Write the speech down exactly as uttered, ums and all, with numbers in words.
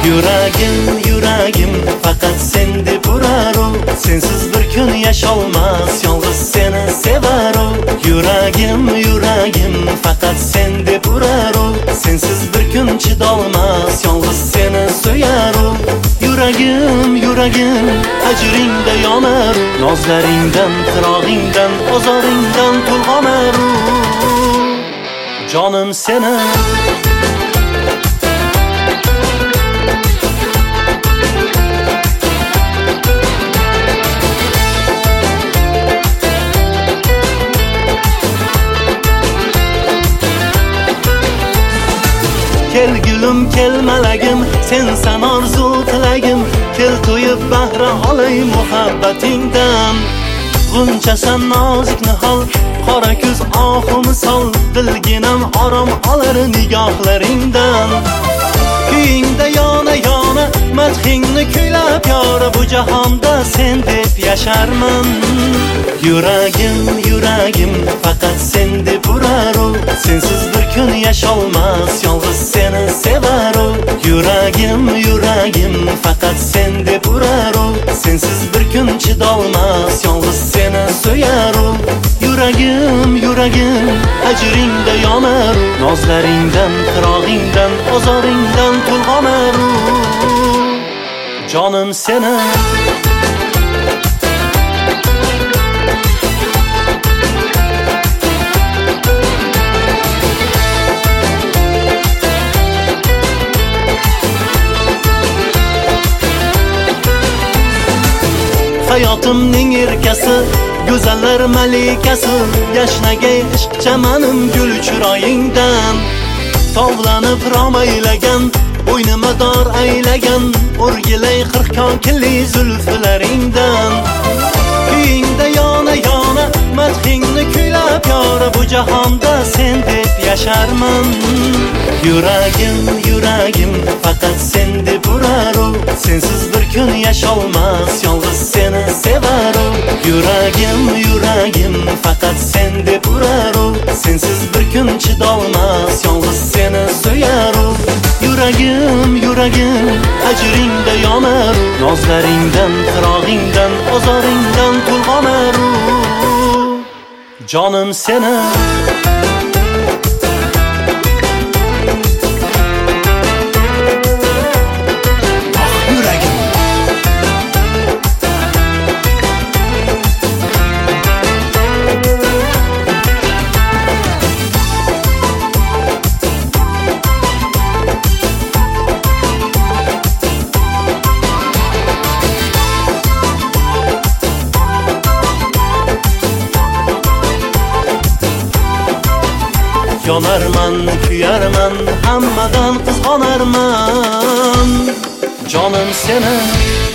Yuragim, yuragim faqat sen deb urar u. Sensiz bir kun yasholmas, yolg'iz seni sevar u. Yuragim, yuragim faqat sen deb urar u. Sensiz bir kun chidolmas, yolg'iz seni so'yar u. Yuragim, yuragim ajringda yonar u. Nozlaringdan, tirog'ingdan, ozoringdan to'lg'onar u. Jonim seni Kel gülüm, kel malagim, sensan orzu tilagim. Kel to'yib bahra olay muhabbatingdan. G'unchasan nozik nihol, qora ko'z ohu misol. Dilginam orom olar nigohlaringdan. Kuyingda yona yona, madhingni kuylab yora. Bu jahonda sen deb yasharman. Yuragim, yuragim faqat sen deb urar u. Sensiz bir kun yasholmas, yolg'iz seni sevar u. Yuragim, yuragim faqat sen deb urar u. Sensiz bir kun chidolmas, yolg'iz seni so'yar u. Yuragim, yuragim ajringda yonar u. Nozlaringdan, tirog'ingdan, ozoringdan to'lg'onar u. Jonim seni hayotimning erkasi, go'zallar malikasi. Yashnagay ishq chamanim gul chiroyingdan. Tovlanib romaylagan, bo'ynima dor aylagan. O'rgilay qirq kokili zulflaringdan. Kuyingda yona yona, madhingni kuylab yora. Bu jahonda sen deb yasharman. Yuragim, yuragim faqat sen deb urar u. Sensiz bir kun yasholmas, yolg'iz seni sevar u. Yuragim, yuragim faqat sen deb urar u. Sensiz bir kun chidolmas, yolg'iz seni so'yar u. Yuragim, yuragim ajringda yonar u. Nozlaringdan, tirog'ingdan, ozoringdan to'lg'onar u. Jonim seni yonarman, kuyarman, hammadan qizg'onarman. Jonim seni